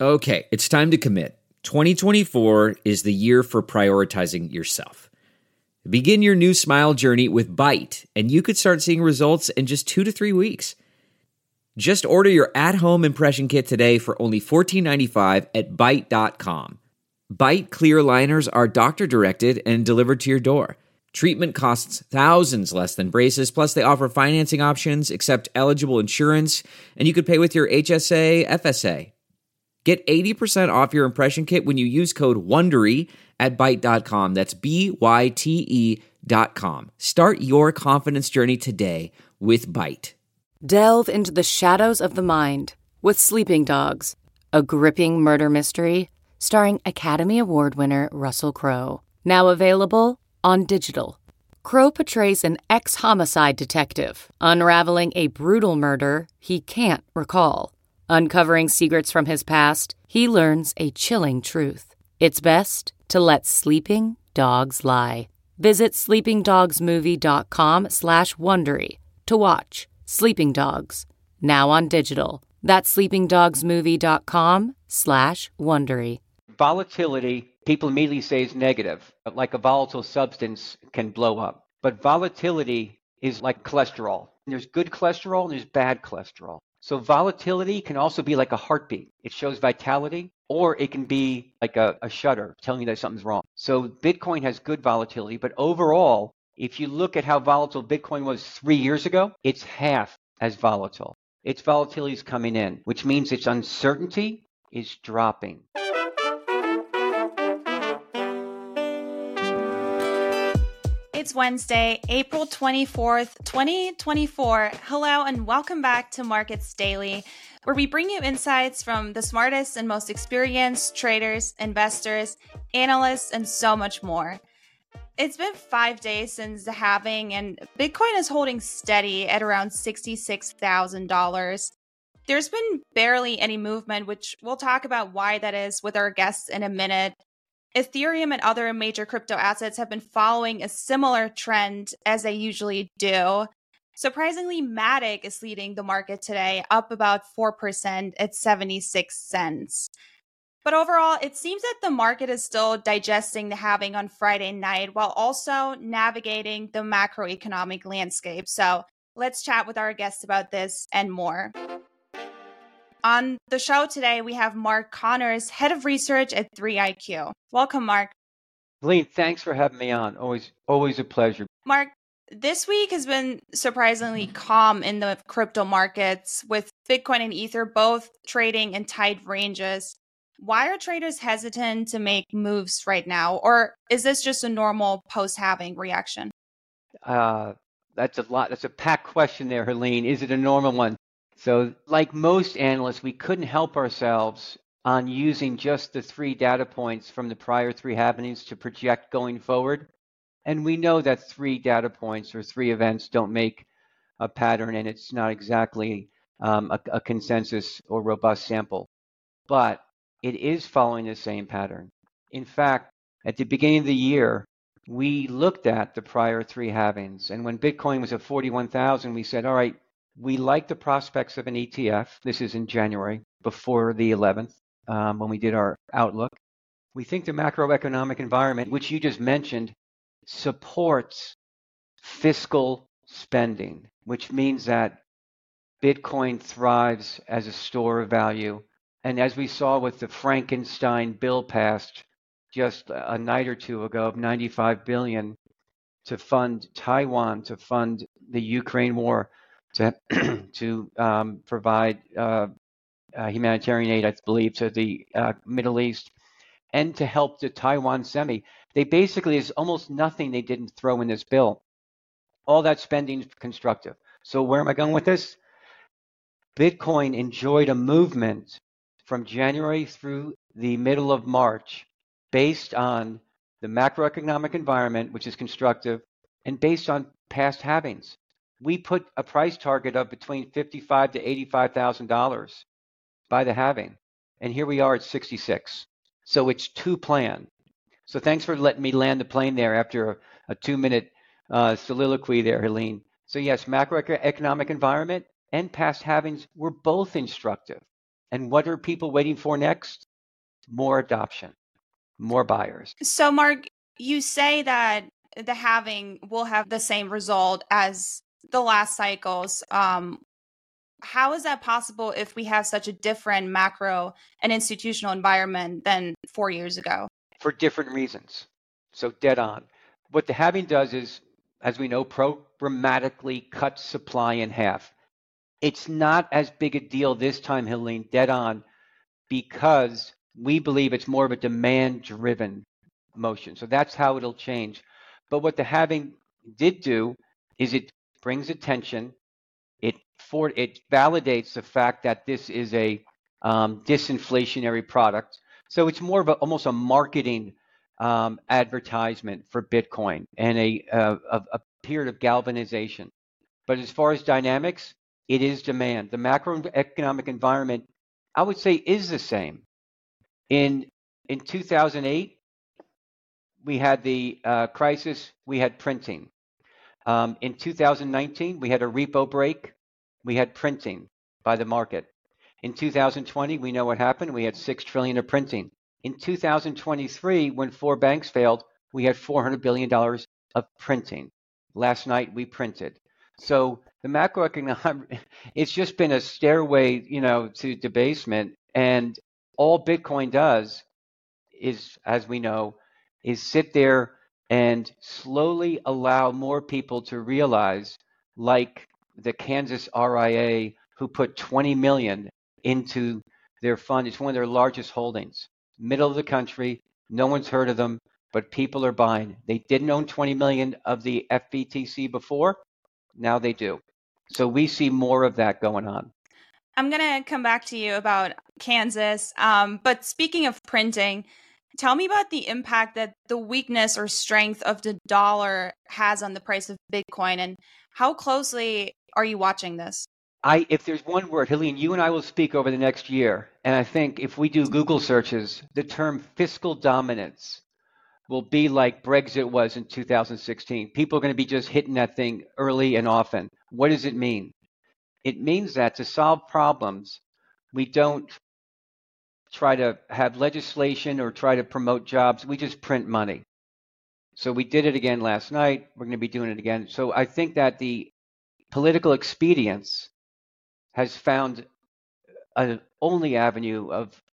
Okay, it's time to commit. 2024 is the year for prioritizing yourself. Begin your new smile journey with Byte, and you could start seeing results in just 2 to 3 weeks. Just order your at-home impression kit today for only $14.95 at Byte.com. Byte clear liners are doctor-directed and delivered to your door. Treatment costs thousands less than braces, plus they offer financing options, accept eligible insurance, and you could pay with your HSA, FSA. Get 80% off your impression kit when you use code WONDERY at Byte.com. That's BYTE.com. Start your confidence journey today with Byte. Delve into the shadows of the mind with Sleeping Dogs, a gripping murder mystery starring Academy Award winner Russell Crowe. Now available on digital. Crowe portrays an ex-homicide detective unraveling a brutal murder he can't recall. Uncovering secrets from his past, he learns a chilling truth. It's best to let sleeping dogs lie. Visit sleepingdogsmovie.com/Wondery to watch Sleeping Dogs, now on digital. That's sleepingdogsmovie.com/Wondery. Volatility, people immediately say is negative, like a volatile substance can blow up. But volatility is like cholesterol. There's good cholesterol and there's bad cholesterol. So volatility can also be like a heartbeat. It shows vitality, or it can be like a shudder telling you that something's wrong. So Bitcoin has good volatility, but overall, if you look at how volatile Bitcoin was 3 years ago, it's half as volatile. Its volatility is coming in, which means its uncertainty is dropping. It's Wednesday, April 24th, 2024. Hello and welcome back to Markets Daily, where we bring you insights from the smartest and most experienced traders, investors, analysts, and so much more. It's been 5 days since the halving, and Bitcoin is holding steady at around $66,000. There's been barely any movement, which we'll talk about why that is with our guests in a minute. Ethereum and other major crypto assets have been following a similar trend as they usually do. Surprisingly, Matic is leading the market today, up about 4% at 76 cents. But overall, it seems that the market is still digesting the halving on Friday night while also navigating the macroeconomic landscape. So let's chat with our guests about this and more. On the show today, we have Mark Connors, Head of Research at 3iQ. Welcome, Mark. Helene, thanks for having me on. Always a pleasure. Mark, this week has been surprisingly calm in the crypto markets, with Bitcoin and Ether both trading in tight ranges. Why are traders hesitant to make moves right now? Or is this just a normal post-halving reaction? That's a lot. That's a packed question there, Helene. Is it a normal one? So like most analysts, we couldn't help ourselves on using just the 3 data points from the prior 3 happenings to project going forward. And we know that 3 data points or 3 events don't make a pattern, and it's not exactly a consensus or robust sample. But it is following the same pattern. In fact, at the beginning of the year, we looked at the prior 3 halvings. And when Bitcoin was at 41,000, we said, all right, we like the prospects of an ETF. This is in January, before the 11th, when we did our outlook. We think the macroeconomic environment, which you just mentioned, supports fiscal spending, which means that Bitcoin thrives as a store of value. And as we saw with the Frankenstein bill passed just a night or two ago of $95 billion to fund Taiwan, to fund the Ukraine war, to provide humanitarian aid, I believe, to the Middle East, and to help the Taiwan semi. They basically, there's almost nothing they didn't throw in this bill. All that spending is constructive. So where am I going with this? Bitcoin enjoyed a movement from January through the middle of March based on the macroeconomic environment, which is constructive, and based on past halvings. We put a price target of between $55,000 to $85,000 by the halving, and here we are at 66. So it's to plan. So thanks for letting me land the plane there after a 2-minute soliloquy there, Helene. So yes, macroeconomic environment and past halvings were both instructive. And what are people waiting for next? More adoption, more buyers. So, Mark, you say that the halving will have the same result as the last cycles. How is that possible if we have such a different macro and institutional environment than 4 years ago? For different reasons. So dead on. What the halving does is, as we know, programmatically cuts supply in half. It's not as big a deal this time, Helene, dead on, because we believe it's more of a demand-driven motion. So that's how it'll change. But what the halving did do is it brings attention. It validates the fact that this is a disinflationary product. So it's more of almost a marketing advertisement for Bitcoin and a period of galvanization. But as far as dynamics, it is demand. The macroeconomic environment, I would say, is the same. In 2008, we had the crisis, we had printing. In 2019, we had a repo break, we had printing by the market. In 2020, we know what happened. We had $6 trillion of printing. In 2023, when 4 banks failed, we had $400 billion of printing. Last night, we printed. So the macroeconomic, it's just been a stairway, to debasement. And all Bitcoin does is, as we know, is sit there and slowly allow more people to realize, like the Kansas RIA, who put 20 million into their fund. It's one of their largest holdings. Middle of the country, no one's heard of them, but people are buying. They didn't own 20 million of the FBTC before. Now they do. So we see more of that going on. I'm going to come back to you about Kansas. But speaking of printing, tell me about the impact that the weakness or strength of the dollar has on the price of Bitcoin, and how closely are you watching this? If there's one word, Helene, you and I will speak over the next year. And I think if we do Google searches, the term fiscal dominance will be like Brexit was in 2016. People are going to be just hitting that thing early and often. What does it mean? It means that to solve problems, we don't try to have legislation or try to promote jobs. We just print money. So we did it again last night. We're going to be doing it again. So I think that the political expedience has found an only avenue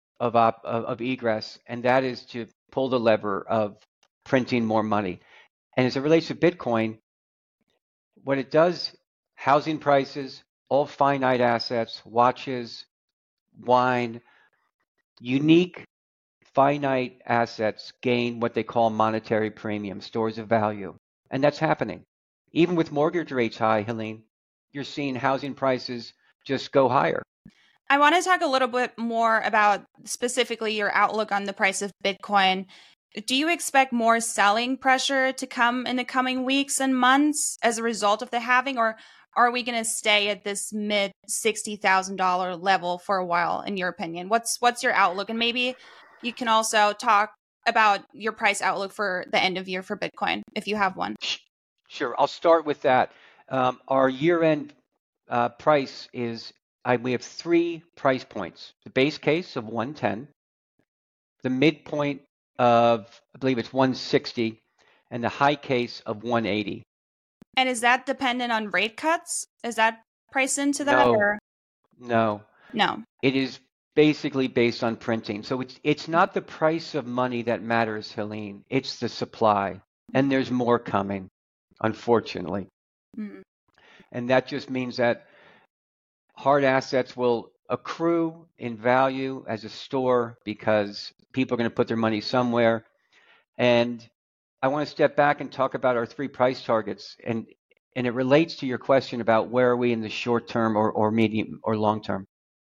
of egress, and that is to pull the lever of printing more money. And as it relates to Bitcoin, what it does, housing prices, all finite assets, watches, wine, unique finite assets gain what they call monetary premium, stores of value. And that's happening. Even with mortgage rates high, Helene, you're seeing housing prices just go higher. I want to talk a little bit more about specifically your outlook on the price of Bitcoin. Do you expect more selling pressure to come in the coming weeks and months as a result of the halving, or are we going to stay at this mid $60,000 level for a while, in your opinion? What's your outlook? And maybe you can also talk about your price outlook for the end of year for Bitcoin, if you have one. Sure. I'll start with that. Our year-end price is, we have 3 price points. The base case of 110, the midpoint of, I believe it's 160, and the high case of 180. And is that dependent on rate cuts? Is that priced into that? No. It is basically based on printing. So it's not the price of money that matters, Helene. It's the supply. And there's more coming, unfortunately. Mm-hmm. And that just means that hard assets will accrue in value as a store because people are going to put their money somewhere. And I want to step back and talk about our 3 price targets. And it relates to your question about where are we in the short term or medium or long term.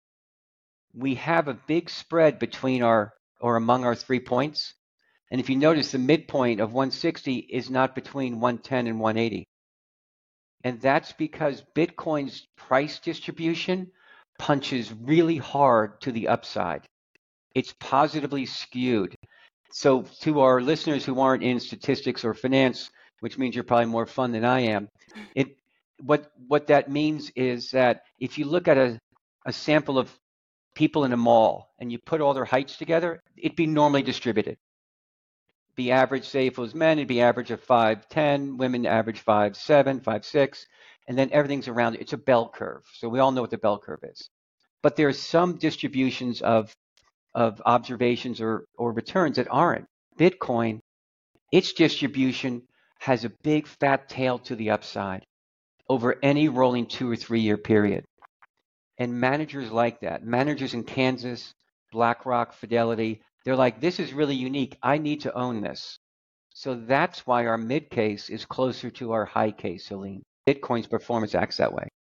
We have a big spread between among our 3 points. And if you notice, the midpoint of 160 is not between 110 and 180. And that's because Bitcoin's price distribution punches really hard to the upside. It's positively skewed. So to our listeners who aren't in statistics or finance, which means you're probably more fun than I am, what that means is that if you look at a sample of people in a mall and you put all their heights together, it'd be normally distributed. The average, say if it was men, it'd be average of 5'10", women average 5'7", 5'6", and then everything's around it. It's a bell curve. So we all know what the bell curve is. But there's some distributions of observations or returns that aren't. Bitcoin, its distribution has a big fat tail to the upside over any rolling 2 or 3 year period. And managers like that. Managers in Kansas, BlackRock, Fidelity, they're like, this is really unique. I need to own this. So that's why our mid case is closer to our high case, Helene. Bitcoin's performance acts that way.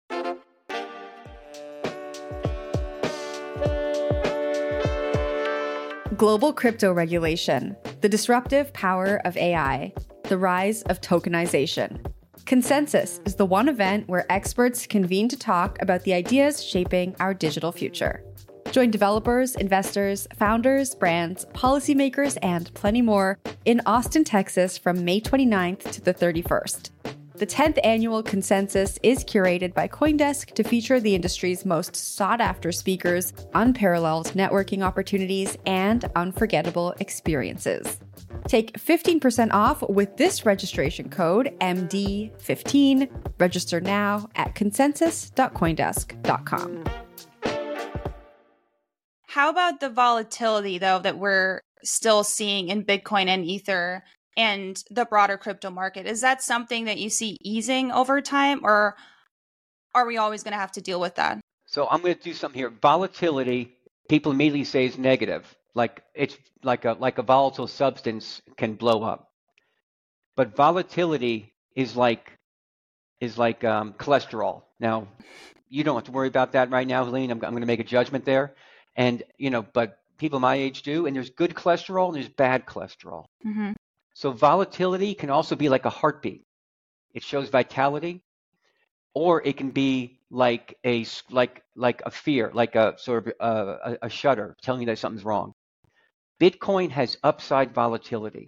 Global crypto regulation, the disruptive power of AI, the rise of tokenization. Consensus is the one event where experts convene to talk about the ideas shaping our digital future. Join developers, investors, founders, brands, policymakers, and plenty more in Austin, Texas from May 29th to the 31st. The 10th annual Consensus is curated by CoinDesk to feature the industry's most sought-after speakers, unparalleled networking opportunities, and unforgettable experiences. Take 15% off with this registration code, MD15. Register now at consensus.coindesk.com. How about the volatility, though, that we're still seeing in Bitcoin and Ether and the broader crypto market? Is that something that you see easing over time, or are we always going to have to deal with that? So I'm going to do something here. Volatility, people immediately say is negative. Like it's like a volatile substance can blow up. But volatility is like cholesterol. Now, you don't have to worry about that right now, Helene. I'm going to make a judgment there. And, but people my age do. And there's good cholesterol and there's bad cholesterol. Mm-hmm. So volatility can also be like a heartbeat. It shows vitality, or it can be like a fear, like a sort of a shudder telling you that something's wrong. Bitcoin has upside volatility.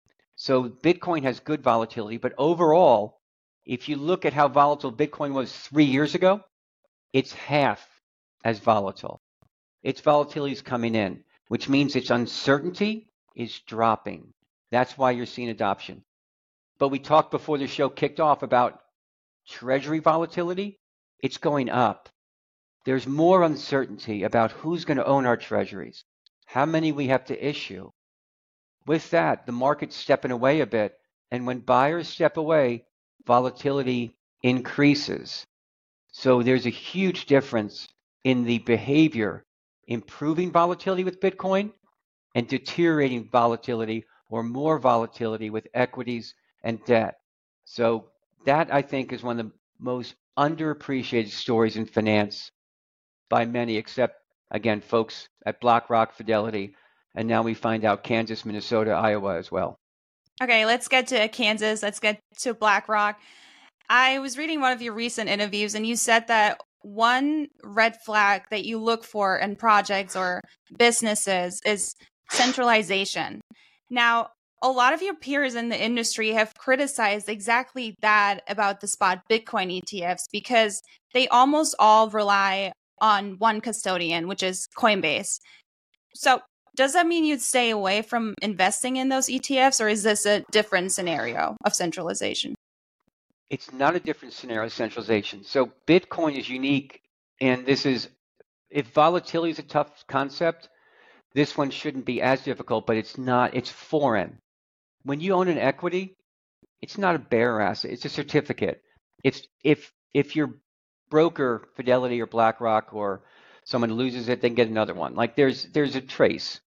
So Bitcoin has good volatility, but overall, if you look at how volatile Bitcoin was 3 years ago, it's half as volatile. Its volatility is coming in, which means its uncertainty is dropping. That's why you're seeing adoption. But we talked before the show kicked off about treasury volatility. It's going up. There's more uncertainty about who's going to own our treasuries, how many we have to issue. With that, the market's stepping away a bit. And when buyers step away, volatility increases. So there's a huge difference in the behavior, improving volatility with Bitcoin and deteriorating volatility or more volatility with equities and debt. So that, I think, is one of the most underappreciated stories in finance by many, except, again, folks at BlackRock, Fidelity, and now we find out Kansas, Minnesota, Iowa as well. Okay, let's get to Kansas. Let's get to BlackRock. I was reading one of your recent interviews, and you said that one red flag that you look for in projects or businesses is centralization. Now, a lot of your peers in the industry have criticized exactly that about the spot Bitcoin ETFs because they almost all rely on one custodian, which is Coinbase. So does that mean you'd stay away from investing in those ETFs, or is this a different scenario of centralization? It's not a different scenario of centralization. So Bitcoin is unique, and this is, if volatility is a tough concept, this one shouldn't be as difficult, but it's not. It's foreign. When you own an equity, it's not a bearer asset. It's a certificate. If your broker, Fidelity or BlackRock, or someone loses it, then get another one. Like there's a trace.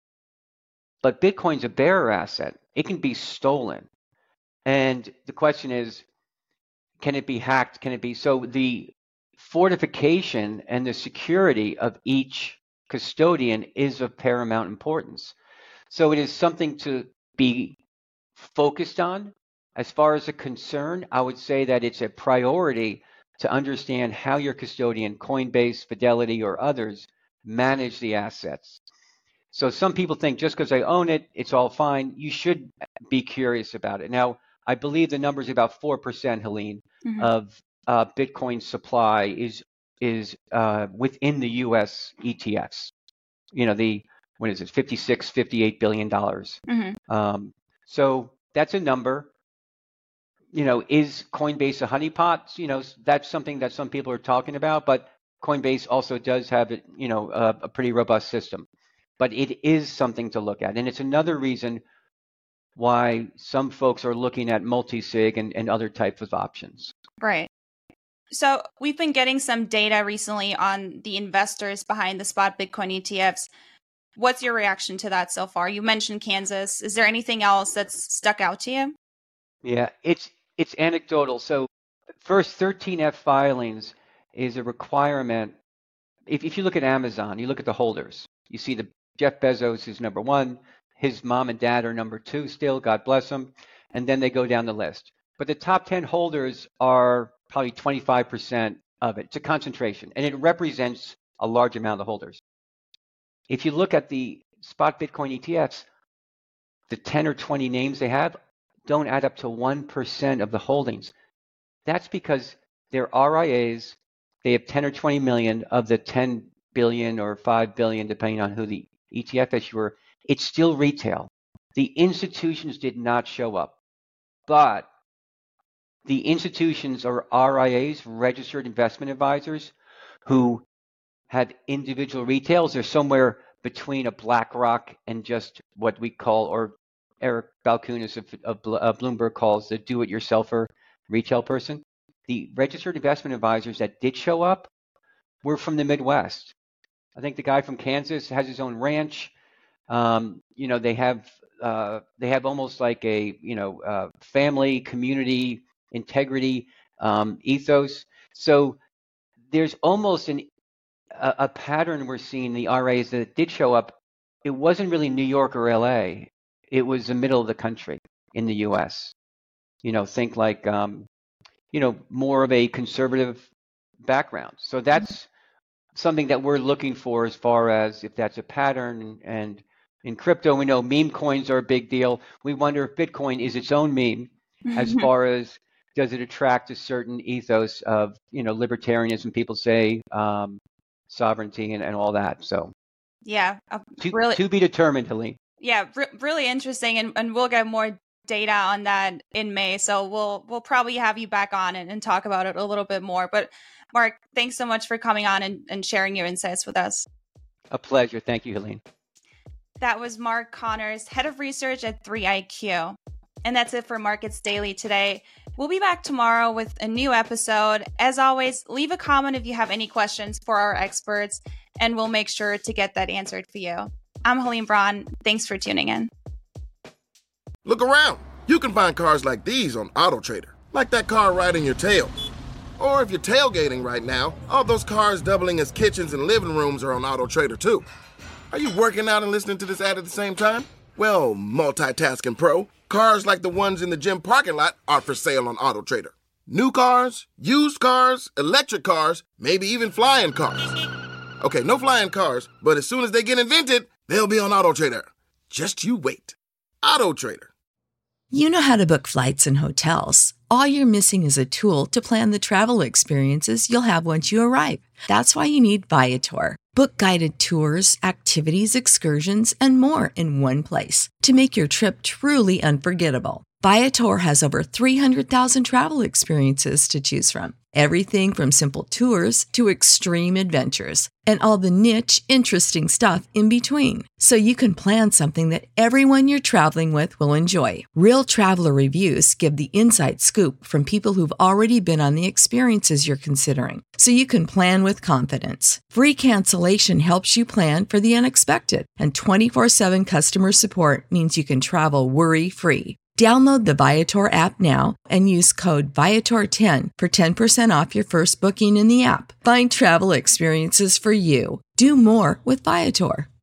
But Bitcoin's a bearer asset. It can be stolen. And the question is, can it be hacked? Can it be? So the fortification and the security of each custodian is of paramount importance. So it is something to be focused on. As far as a concern, I would say that it's a priority to understand how your custodian, Coinbase, Fidelity, or others, manage the assets. So some people think just because I own it, it's all fine. You should be curious about it. Now, I believe the number is about 4%, Helene, of Bitcoin supply is is within the U.S. ETFs. What is it, $58 billion. So that's a number. Is Coinbase a honeypot? That's something that some people are talking about, but Coinbase also does have a pretty robust system. But it is something to look at. And it's another reason why some folks are looking at multi-sig and other types of options. Right. So we've been getting some data recently on the investors behind the spot Bitcoin ETFs. What's your reaction to that so far? You mentioned Kansas. Is there anything else that's stuck out to you? Yeah, it's anecdotal. So first 13F filings is a requirement. If you look at Amazon, you look at the holders, you see the Jeff Bezos is number one. His mom and dad are number two still, God bless them. And then they go down the list. But the top 10 holders are probably 25% of it. It's a concentration, and it represents a large amount of the holders. If you look at the spot Bitcoin ETFs, the 10 or 20 names they have don't add up to 1% of the holdings. That's because they're RIAs. They have 10 or 20 million of the 10 billion or 5 billion, depending on who the ETF issuer. It's still retail. The institutions did not show up, but the institutions are RIAs, registered investment advisors, who have individual retails. They're somewhere between a BlackRock and just what we call, or Eric Balkunas of Bloomberg calls, the do-it-yourselfer retail person. The registered investment advisors that did show up were from the Midwest. I think the guy from Kansas has his own ranch. They have almost like a family, community, integrity ethos. So there's almost a pattern we're seeing. The RAs that did show up, it wasn't really New York or LA. It was the middle of the country in the US. Think like, more of a conservative background. So that's something that we're looking for as far as if that's a pattern. And in crypto, we know meme coins are a big deal. We wonder if Bitcoin is its own meme as far as does it attract a certain ethos of, libertarianism, people say, sovereignty and all that. So yeah, to be determined, Helene. Yeah, really interesting. And we'll get more data on that in May. So we'll probably have you back on and talk about it a little bit more. But Mark, thanks so much for coming on and sharing your insights with us. A pleasure. Thank you, Helene. That was Mark Connors, head of research at 3iQ. And that's it for Markets Daily today. We'll be back tomorrow with a new episode. As always, leave a comment if you have any questions for our experts, and we'll make sure to get that answered for you. I'm Helene Braun. Thanks for tuning in. Look around. You can find cars like these on AutoTrader, like that car riding your tail. Or if you're tailgating right now, all those cars doubling as kitchens and living rooms are on AutoTrader too. Are you working out and listening to this ad at the same time? Well, multitasking pro, cars like the ones in the gym parking lot are for sale on AutoTrader. New cars, used cars, electric cars, maybe even flying cars. Okay, no flying cars, but as soon as they get invented, they'll be on AutoTrader. Just you wait. AutoTrader. You know how to book flights and hotels. All you're missing is a tool to plan the travel experiences you'll have once you arrive. That's why you need Viator. Book guided tours, activities, excursions, and more in one place to make your trip truly unforgettable. Viator has over 300,000 travel experiences to choose from. Everything from simple tours to extreme adventures and all the niche, interesting stuff in between. So you can plan something that everyone you're traveling with will enjoy. Real traveler reviews give the inside scoop from people who've already been on the experiences you're considering. So you can plan with confidence. Free cancellation helps you plan for the unexpected. And 24/7 customer support means you can travel worry-free. Download the Viator app now and use code Viator10 for 10% off your first booking in the app. Find travel experiences for you. Do more with Viator.